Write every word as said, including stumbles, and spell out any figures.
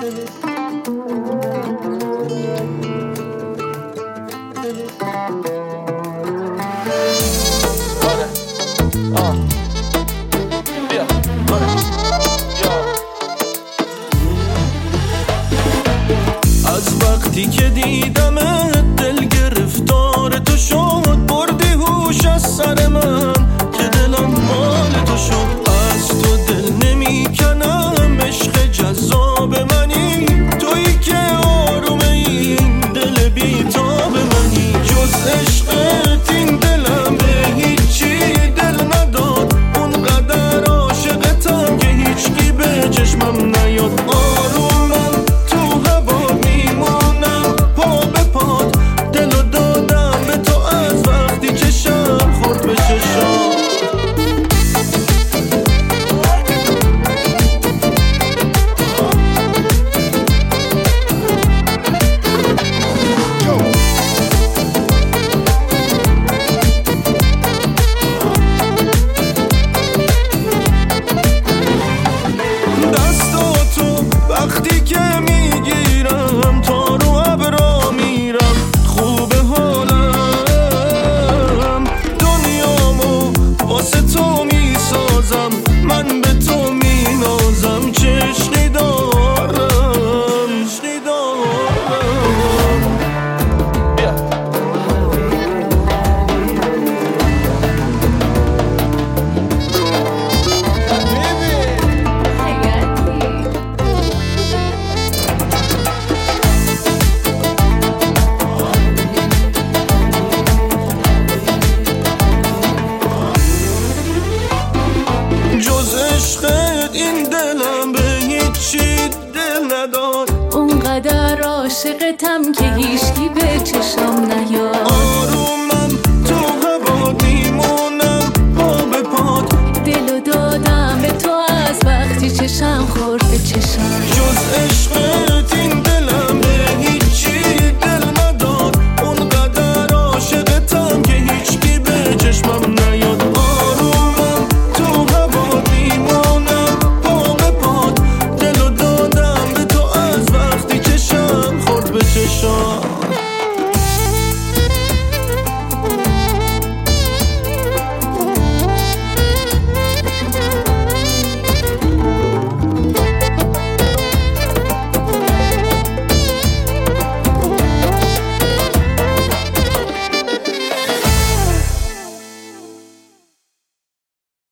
از وقتی که دیدمت دل گرفتار تو شد، بردی هوش از سر من که دلم مال تو شد. از تو دل نمی کنم، عشق جذاب منی، تویی که آروم این دل بیتاب منی. جز عشقت این دلم به هیچی دل نداد، اونقدر عاشقتم که هیچکی به چشمم نیاد. آرومم تو هوا میمونم پا به پات، دلو دادم به تو از وقتی چشم خورد به چشام. دستاتو وقتی که میگیرم تا رو ابرا میرم، خوبه حالم، دنیامو واسه تو میسازم، من به تو مینازم. چه عشقی دارم، عشقی دارم. جز عشقت این دلم به هیچی دل نداد، اونقدر عاشقتم که هیچکی به چشم نیاد. آروم